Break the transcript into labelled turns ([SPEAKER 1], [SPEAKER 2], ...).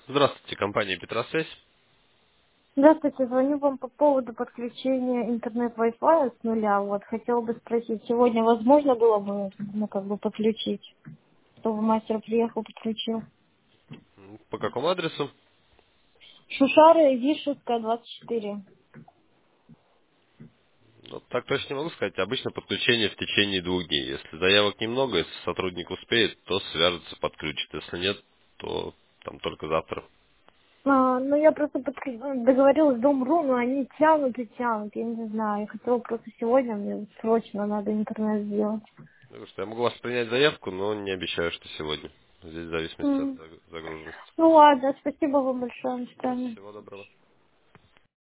[SPEAKER 1] Здравствуйте, компания Петросвязь.
[SPEAKER 2] Здравствуйте, звоню вам по поводу подключения интернет Wi-Fi с нуля. Вот, хотела бы спросить, сегодня возможно было бы, подключить, чтобы мастер приехал, подключил?
[SPEAKER 1] По какому адресу?
[SPEAKER 2] Шушары, Вишевская, 24.
[SPEAKER 1] Ну, так точно не могу сказать. Обычно подключение в течение 2 дней. Если заявок немного, если сотрудник успеет, то свяжется, подключит. Если нет, то там только завтра.
[SPEAKER 2] Ну, я просто договорилась с Дом.ру, но они тянут и тянут, я не знаю. Я хотела просто сегодня, мне срочно надо интернет сделать.
[SPEAKER 1] Потому что я могу вас принять заявку, но не обещаю, что сегодня. Здесь в зависимости от
[SPEAKER 2] М.
[SPEAKER 1] загруженности.
[SPEAKER 2] Ну ладно, спасибо вам большое, до свидания.
[SPEAKER 1] Всего доброго.